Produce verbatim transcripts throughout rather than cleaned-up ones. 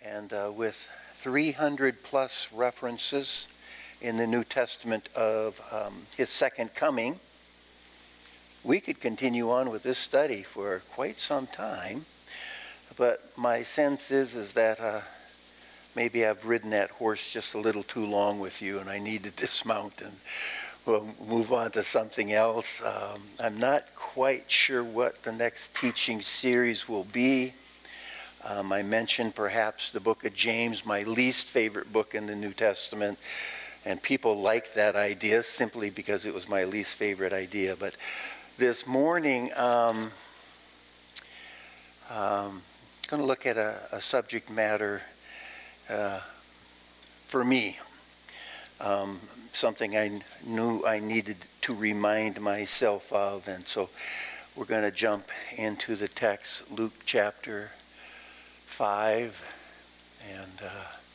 and uh, with three hundred plus references in the New Testament of um, his second coming, we could continue on with this study for quite some time. But my sense is, is that uh, maybe I've ridden that horse just a little too long with you, and I need to dismount and we'll move on to something else. Um, I'm not quite sure what the next teaching series will be. Um, I mentioned perhaps the book of James, my least favorite book in the New Testament, and people liked that idea simply because it was my least favorite idea. But this morning, um, um, I'm going to look at a, a subject matter uh, for me, um, something I knew I needed to remind myself of, and so we're going to jump into the text, Luke chapter five, and uh,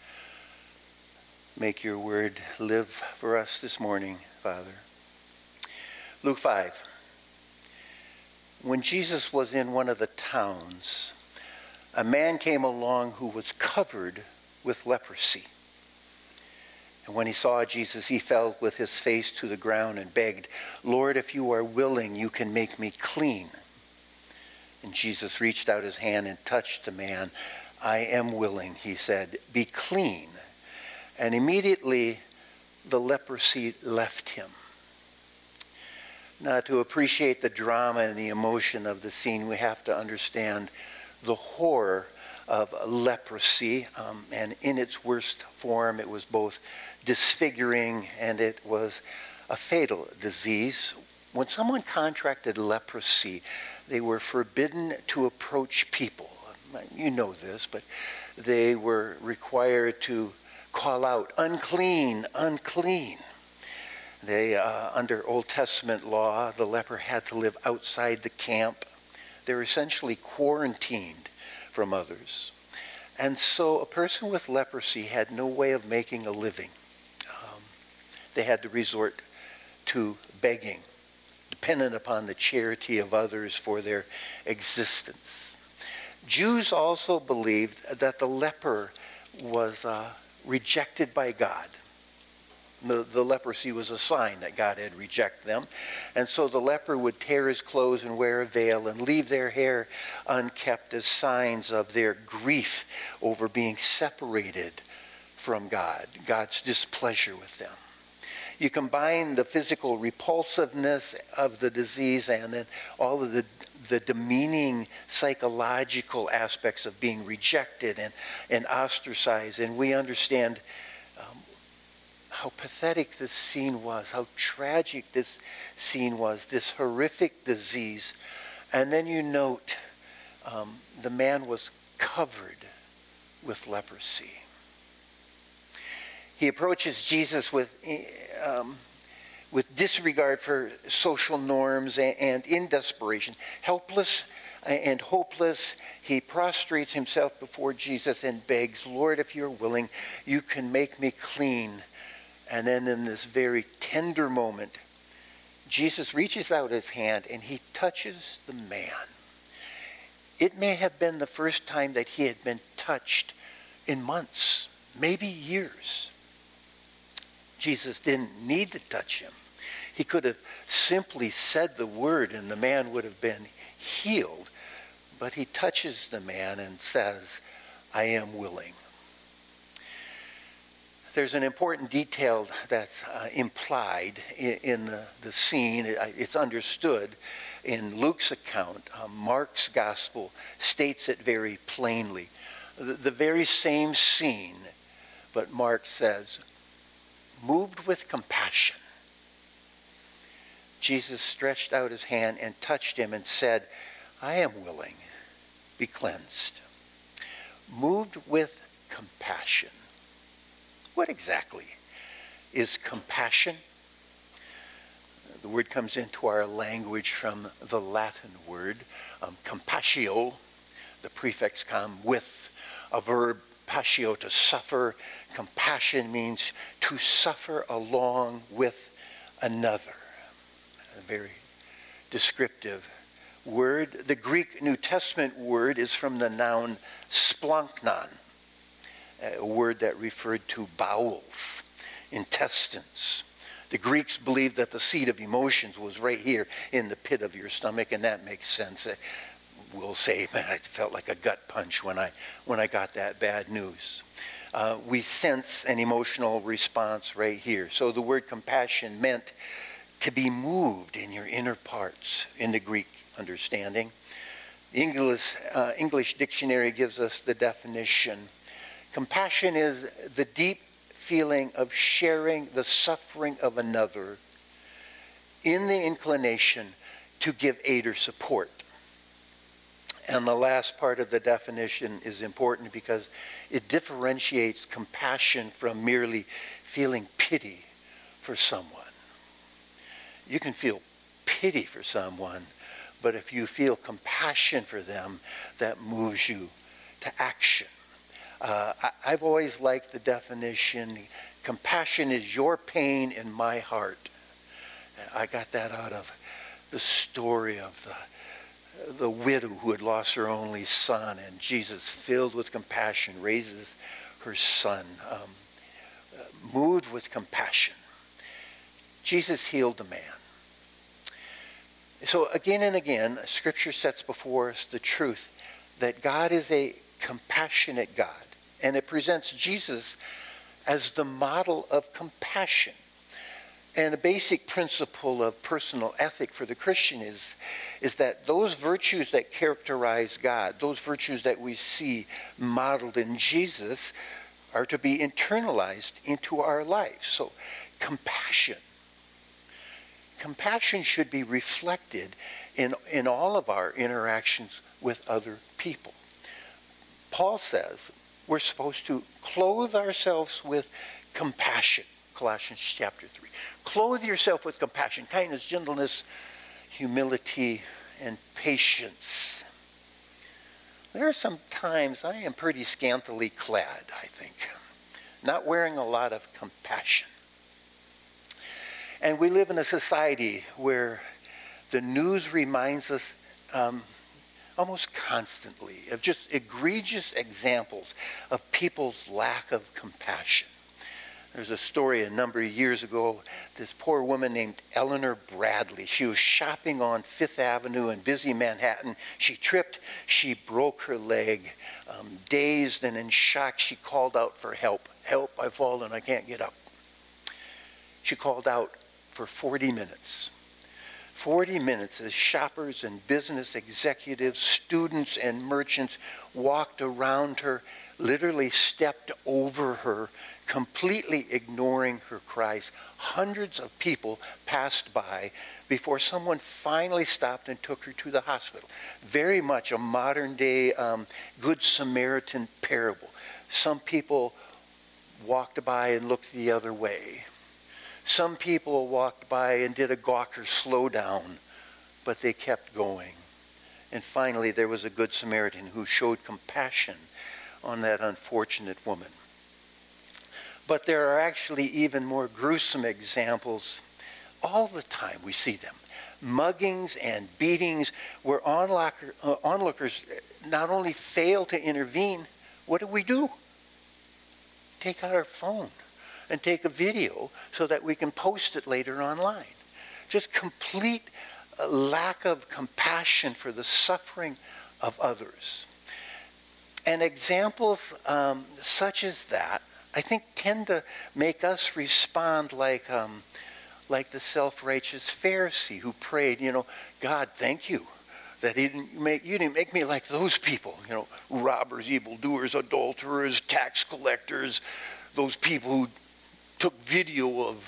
make your word live for us this morning, Father. Luke five. When Jesus was in one of the towns, a man came along who was covered with leprosy. And when he saw Jesus, he fell with his face to the ground and begged, "Lord, if you are willing, you can make me clean." And Jesus reached out his hand and touched the man. "I am willing," he said, "be clean." And immediately the leprosy left him. Now, to appreciate the drama and the emotion of the scene, we have to understand the horror of leprosy. Um, and in its worst form, it was both disfiguring and it was a fatal disease. When someone contracted leprosy, they were forbidden to approach people. You know this, but they were required to call out, "Unclean, unclean." They, uh, under Old Testament law, the leper had to live outside the camp. They're essentially quarantined from others. And so a person with leprosy had no way of making a living. Um, they had to resort to begging, dependent upon the charity of others for their existence. Jews also believed that the leper was uh, rejected by God. The, the leprosy was a sign that God had rejected them. And so the leper would tear his clothes and wear a veil and leave their hair unkept as signs of their grief over being separated from God, God's displeasure with them. You combine the physical repulsiveness of the disease and then all of the, the demeaning psychological aspects of being rejected and, and ostracized, and we understand um, how pathetic this scene was, how tragic this scene was, this horrific disease. And then you note um, the man was covered with leprosy. He approaches Jesus with um, with disregard for social norms and, and in desperation, helpless and hopeless. He prostrates himself before Jesus and begs, "Lord, if you're willing, you can make me clean." And then in this very tender moment, Jesus reaches out his hand and he touches the man. It may have been the first time that he had been touched in months, maybe years. Jesus didn't need to touch him. He could have simply said the word and the man would have been healed. But he touches the man and says, "I am willing." There's an important detail that's uh, implied in, in the, the scene. It, it's understood in Luke's account. Uh, Mark's gospel states it very plainly. The, the very same scene, but Mark says, moved with compassion, Jesus stretched out his hand and touched him and said, "I am willing, be cleansed." Moved with compassion. What exactly is compassion? The word comes into our language from the Latin word um, compasio. The prefix come with a verb, patio, to suffer. Compassion means to suffer along with another. A very descriptive word. The Greek New Testament word is from the noun splanknon. a word that referred to bowels, intestines. The Greeks believed that the seat of emotions was right here in the pit of your stomach, and that makes sense. We'll say, man, I felt like a gut punch when I when I got that bad news. Uh, we sense an emotional response right here. So the word compassion meant to be moved in your inner parts in the Greek understanding. The English, uh, English dictionary gives us the definition. Compassion is the deep feeling of sharing the suffering of another in the inclination to give aid or support. And the last part of the definition is important because it differentiates compassion from merely feeling pity for someone. You can feel pity for someone, but if you feel compassion for them, that moves you to action. Uh, I, I've always liked the definition, compassion is your pain in my heart. I got that out of the story of the, the widow who had lost her only son, and Jesus, filled with compassion, raises her son, um, uh, moved with compassion. Jesus healed the man. So again and again, Scripture sets before us the truth that God is a compassionate God, and it presents Jesus as the model of compassion. And a basic principle of personal ethic for the Christian is, is that those virtues that characterize God, those virtues that we see modeled in Jesus, are to be internalized into our life. So compassion. Compassion should be reflected in, in all of our interactions with other people. Paul says we're supposed to clothe ourselves with compassion. Colossians chapter three. Clothe yourself with compassion, kindness, gentleness, humility, and patience. There are some times I am pretty scantily clad, I think, not wearing a lot of compassion. And we live in a society where the news reminds us um, almost constantly of just egregious examples of people's lack of compassion. There's a story a number of years ago, this poor woman named Eleanor Bradley. She was shopping on Fifth Avenue in busy Manhattan. She tripped, she broke her leg. Um, dazed and in shock, she called out for help. Help, I've fallen, I can't get up. She called out for forty minutes. forty minutes as shoppers and business executives, students and merchants walked around her, literally stepped over her, completely ignoring her cries. Hundreds of people passed by before someone finally stopped and took her to the hospital. Very much a modern day um, Good Samaritan parable. Some people walked by and looked the other way. Some people walked by and did a Gawker slow down, but they kept going. And finally, there was a Good Samaritan who showed compassion on that unfortunate woman. But there are actually even more gruesome examples. All the time we see them. Muggings and beatings where onlooker, uh, onlookers not only fail to intervene, what do we do? Take out our phone and take a video so that we can post it later online. Just complete uh, lack of compassion for the suffering of others. And examples um, such as that, I think, tend to make us respond like um, like the self-righteous Pharisee who prayed, you know, God, thank you that he didn't make, you didn't make me like those people, you know, robbers, evildoers, adulterers, tax collectors, those people who took video of,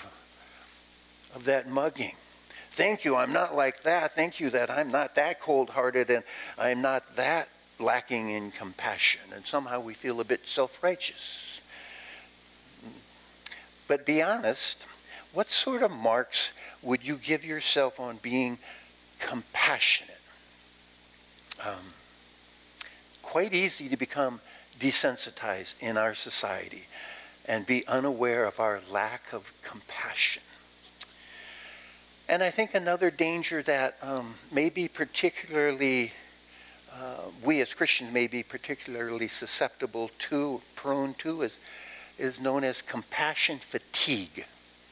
of that mugging. Thank you, I'm not like that. Thank you that I'm not that cold-hearted and I'm not that lacking in compassion. And somehow we feel a bit self-righteous. But be honest, what sort of marks would you give yourself on being compassionate? Um, quite easy to become desensitized in our society and be unaware of our lack of compassion. And I think another danger that um, may be particularly uh, we as Christians may be particularly susceptible to, prone to, is, is known as compassion fatigue.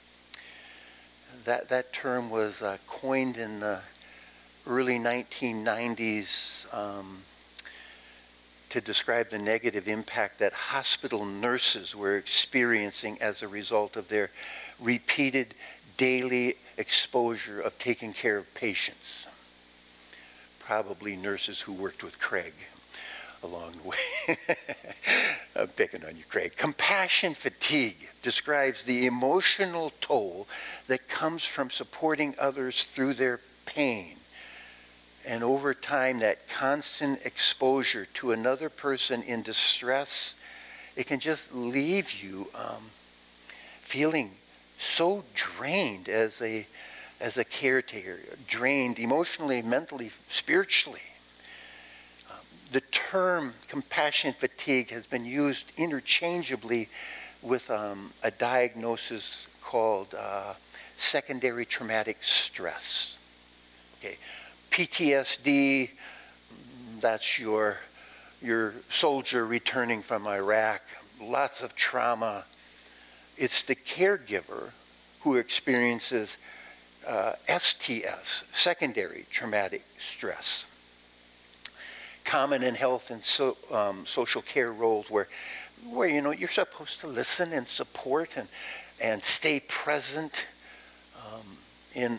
That, that term was uh, coined in the early nineteen nineties um, to describe the negative impact that hospital nurses were experiencing as a result of their repeated daily exposure of taking care of patients. Probably nurses who worked with Craig along the way. I'm picking on you, Craig. Compassion fatigue describes the emotional toll that comes from supporting others through their pain. And over time, that constant exposure to another person in distress, it can just leave you um, feeling so drained as a as a caretaker, drained emotionally, mentally, spiritually. Um, the term compassion fatigue has been used interchangeably with um, a diagnosis called uh, secondary traumatic stress. Okay. P T S D, that's your, your soldier returning from Iraq, lots of trauma. It's the caregiver who experiences uh, S T S, secondary traumatic stress. Common in health and so, um, social care roles where, where, you know, you're supposed to listen and support and, and stay present um, in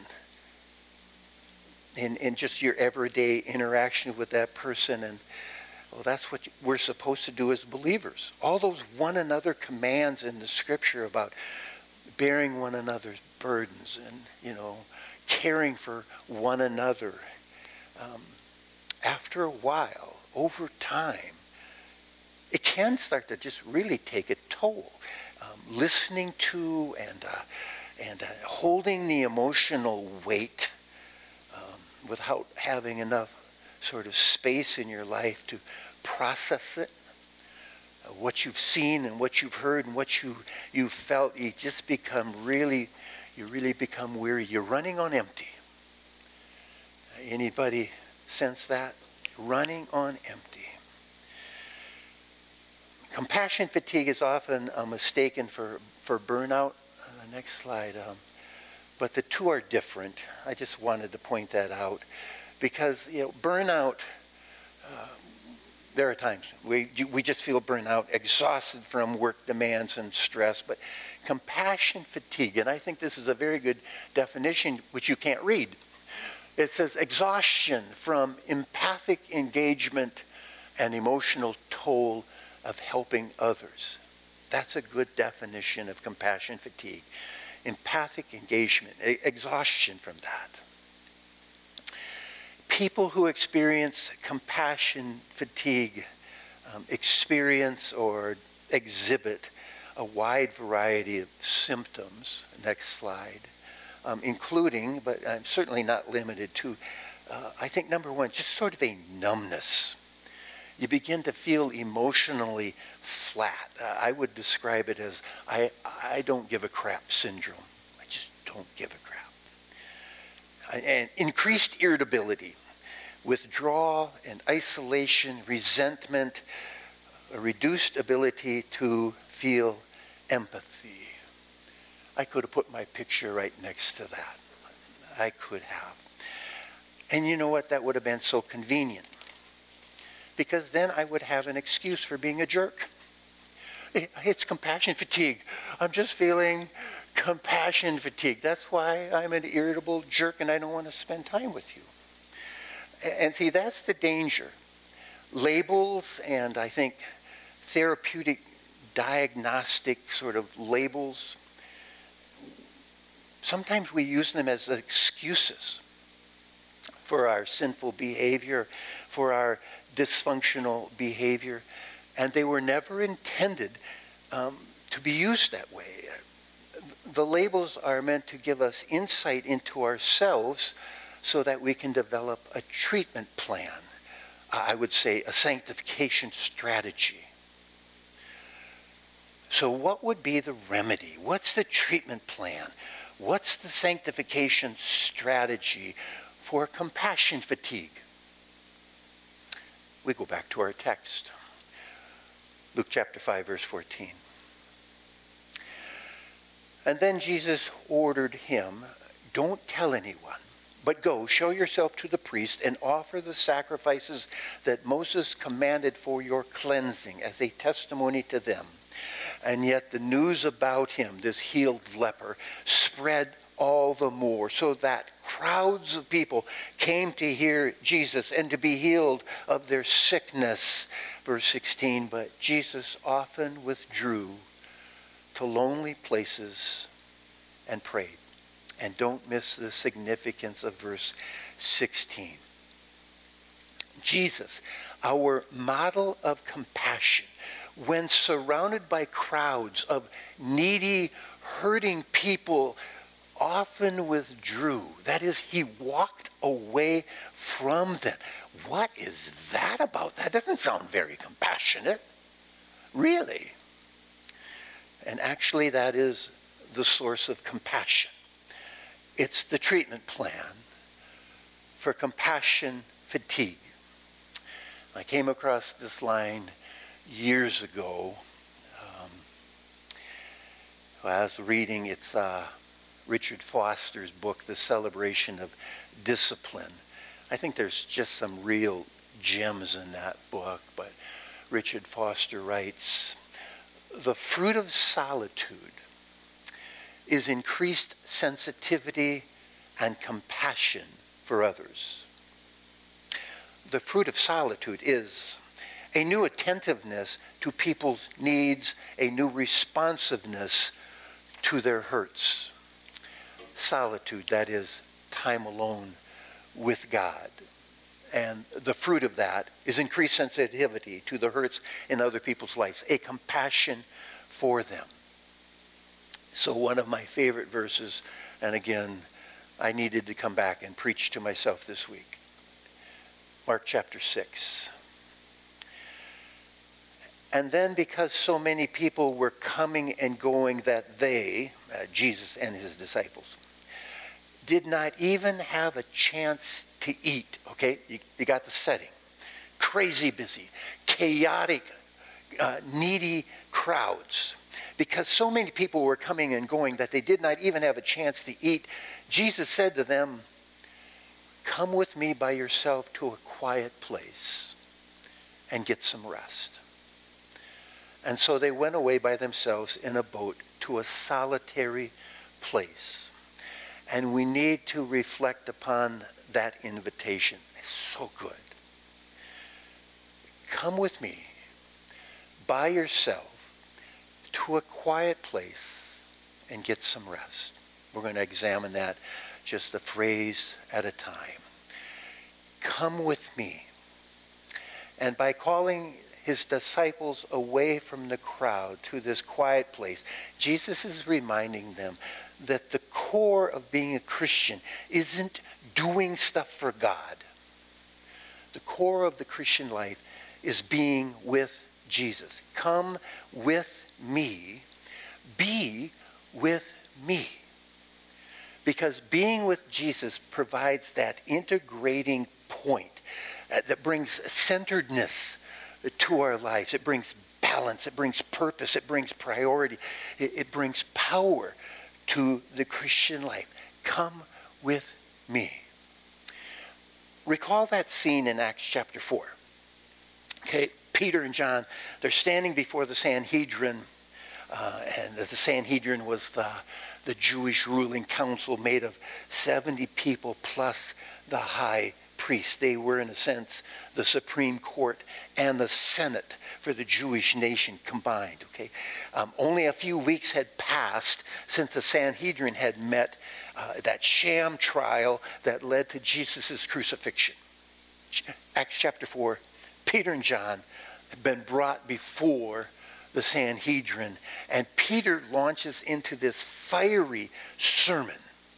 In, in just your everyday interaction with that person. And well, that's what we're supposed to do as believers. All those one another commands in the scripture about bearing one another's burdens and, you know, caring for one another. Um, after a while, over time, it can start to just really take a toll. Um, listening to and, uh, and uh, holding the emotional weight without having enough sort of space in your life to process it, uh, what you've seen and what you've heard and what you you felt, you just become really, you really become weary. You're running on empty. Anybody sense that? Running on empty. Compassion fatigue is often uh, mistaken for, for burnout. Uh, next slide. Um, But the two are different. I just wanted to point that out because, you know, burnout, uh, there are times we, we just feel burnout, exhausted from work demands and stress, but compassion fatigue, and I think this is a very good definition which you can't read. It says exhaustion from empathic engagement and emotional toll of helping others. That's a good definition of compassion fatigue. Empathic engagement, exhaustion from that. People who experience compassion fatigue um, experience or exhibit a wide variety of symptoms. Next slide. Um, including, but I'm certainly not limited to, uh, I think number one, just sort of a numbness. You begin to feel emotionally flat. Uh, I would describe it as I, I don't give a crap syndrome. I just don't give a crap. And increased irritability, withdrawal and isolation, resentment, a reduced ability to feel empathy. I could have put my picture right next to that. I could have. And you know what? That would have been so convenient. Because then I would have an excuse for being a jerk. It's compassion fatigue. I'm just feeling compassion fatigue. That's why I'm an irritable jerk and I don't want to spend time with you. And see, that's the danger. Labels and I think therapeutic diagnostic sort of labels, sometimes we use them as excuses for our sinful behavior, for our dysfunctional behavior, and they were never intended um, to be used that way. The labels are meant to give us insight into ourselves so that we can develop a treatment plan. I would say a sanctification strategy. So what would be the remedy? What's the treatment plan? What's the sanctification strategy for compassion fatigue? We go back to our text. Luke chapter five, verse fourteen. And then Jesus ordered him, don't tell anyone, but go, show yourself to the priest and offer the sacrifices that Moses commanded for your cleansing as a testimony to them. And yet the news about him, this healed leper, spread all the more, so that crowds of people came to hear Jesus and to be healed of their sickness. Verse sixteen, but Jesus often withdrew to lonely places and prayed. And don't miss the significance of verse sixteen. Jesus, our model of compassion, when surrounded by crowds of needy, hurting people, often withdrew. That is, he walked away from them. What is that about? That doesn't sound very compassionate. Really. And actually, that is the source of compassion. It's the treatment plan for compassion fatigue. I came across this line years ago. Um, I was reading, it's uh, Richard Foster's book, The Celebration of Discipline. I think there's just some real gems in that book, but Richard Foster writes, the fruit of solitude is increased sensitivity and compassion for others. The fruit of solitude is a new attentiveness to people's needs, a new responsiveness to their hurts. Solitude, that is time alone with God. And the fruit of that is increased sensitivity to the hurts in other people's lives, a compassion for them. So one of my favorite verses, and again, I needed to come back and preach to myself this week. Mark chapter six. And then because so many people were coming and going that they, uh, Jesus and his disciples, did not even have a chance to eat. Okay, you, you got the setting. Crazy busy, chaotic, uh, needy crowds. Because so many people were coming and going that they did not even have a chance to eat, Jesus said to them, come with me by yourself to a quiet place and get some rest. And so they went away by themselves in a boat to a solitary place. And we need to reflect upon that invitation. It's so good. Come with me by yourself to a quiet place and get some rest. We're going to examine that just a phrase at a time. Come with me. And by calling his disciples away from the crowd to this quiet place, Jesus is reminding them that the core of being a Christian isn't doing stuff for God. The core of the Christian life is being with Jesus. Come with me. Be with me. Because being with Jesus provides that integrating point uh, that brings centeredness to our lives. It brings balance. It brings purpose. It brings priority. It, it brings power to the Christian life. Come with me. Recall that scene in Acts chapter four. Okay, Peter and John, they're standing before the Sanhedrin. Uh, and the Sanhedrin was the, the Jewish ruling council made of seventy people plus the high priest. They were, in a sense, the Supreme Court and the Senate for the Jewish nation combined. Okay, um, only a few weeks had passed since the Sanhedrin had met uh, that sham trial that led to Jesus' crucifixion. Acts chapter four, Peter and John have been brought before the Sanhedrin, and Peter launches into this fiery sermon,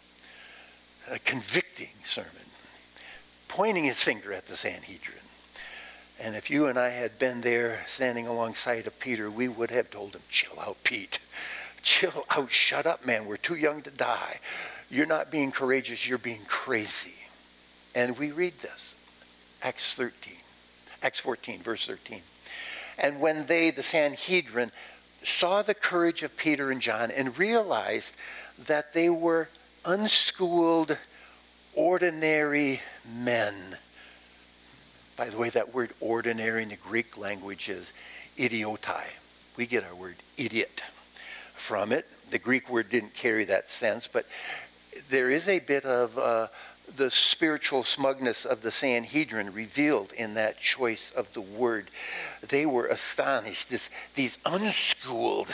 a convicting sermon, pointing his finger at the Sanhedrin. And if you and I had been there standing alongside of Peter, we would have told him, chill out, Pete. Chill out, shut up, man. We're too young to die. You're not being courageous, you're being crazy. And we read this, Acts thirteen. Acts fourteen, verse thirteen. And when they, the Sanhedrin, saw the courage of Peter and John and realized that they were unschooled, ordinary men. By the way, that word ordinary in the Greek language is idiotai. We get our word idiot from it. The Greek word didn't carry that sense, but there is a bit of uh, the spiritual smugness of the Sanhedrin revealed in that choice of the word. They were astonished. This, these unschooled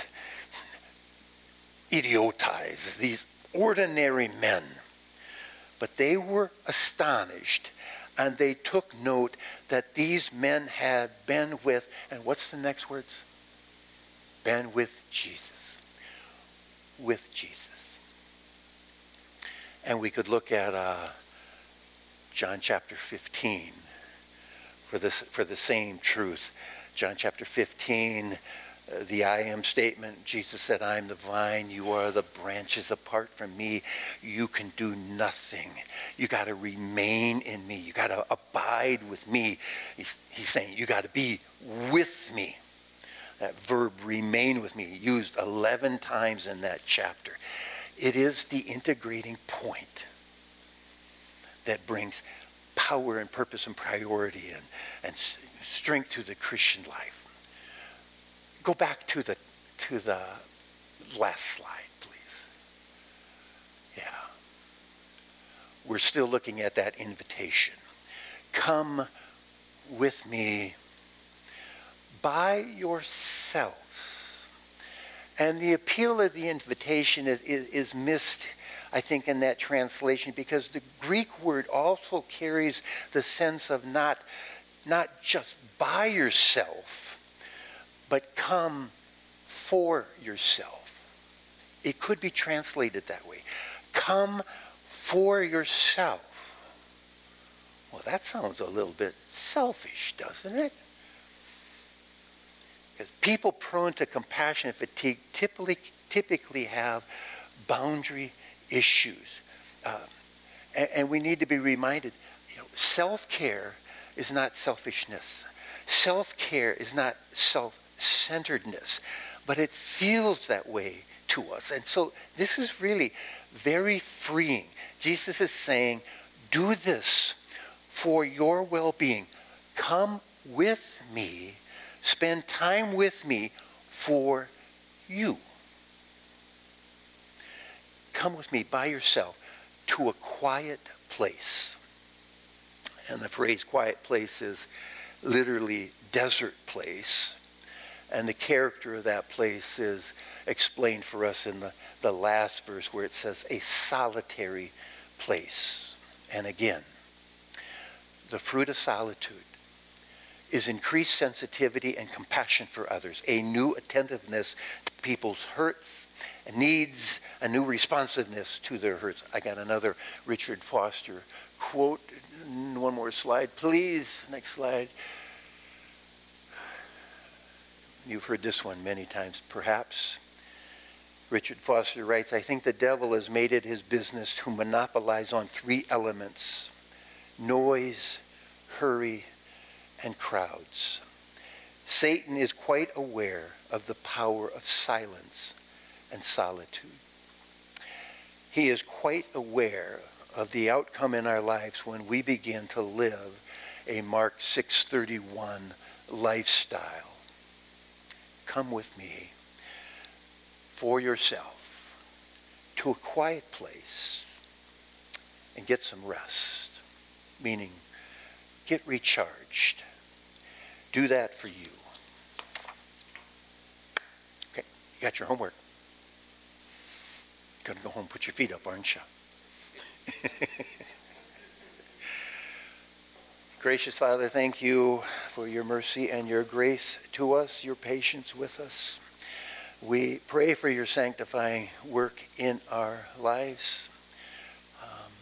idiotais, these ordinary men. But they were astonished, and they took note that these men had been with, and what's the next words? Been with Jesus. With Jesus. And we could look at uh, John chapter fifteen for this for the same truth. John chapter fifteen, uh, the I am statement. Jesus said, "I am the vine, you are the branches. Apart from me, you can do nothing. You got to remain in me. You got to abide with me." He's, he's saying, you got to be with me. That verb, remain with me, used eleven times in that chapter. It is the integrating point that brings power and purpose and priority and, and strength to the Christian life. Go back to the to the last slide, please. Yeah. We're still looking at that invitation. Come with me by yourselves. And the appeal of the invitation is, is, is missed, I think, in that translation, because the Greek word also carries the sense of not, not just by yourself, but come for yourself. It could be translated that way. Come for yourself. Well, that sounds a little bit selfish, doesn't it? Because people prone to compassion fatigue typically, typically have boundary issues. Uh, and, and we need to be reminded, you know, self-care is not selfishness. Self-care is not self-centeredness. But it feels that way to us. And so this is really very freeing. Jesus is saying, do this for your well-being. Come with me. Spend time with me for you. Come with me by yourself to a quiet place. And the phrase quiet place is literally desert place. And the character of that place is explained for us in the, the last verse where it says a solitary place. And again, the fruit of solitude is increased sensitivity and compassion for others, a new attentiveness to people's hurts and needs, a new responsiveness to their hurts. I got another Richard Foster quote. One more slide, please. Next slide. You've heard this one many times, perhaps. Richard Foster writes, I think the devil has made it his business to monopolize on three elements: noise, hurry, and crowds. Satan is quite aware of the power of silence and solitude. He is quite aware of the outcome in our lives when we begin to live a Mark six thirty-one lifestyle. Come with me for yourself to a quiet place and get some rest, meaning get recharged. Do that for you. Okay, you got your homework. You're going to go home and put your feet up, aren't you? Gracious Father, thank you for your mercy and your grace to us, your patience with us. We pray for your sanctifying work in our lives. Um,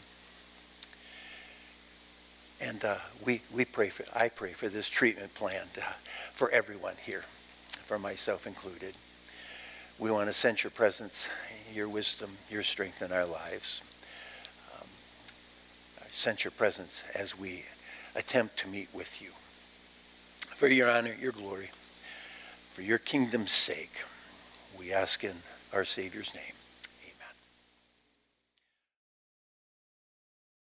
and uh, we, we pray for, I pray for this treatment plan uh, for everyone here, for myself included. We want to sense your presence, your wisdom, your strength in our lives. Um, sense your presence as we attempt to meet with you. For your honor, your glory, for your kingdom's sake, we ask in our Savior's name.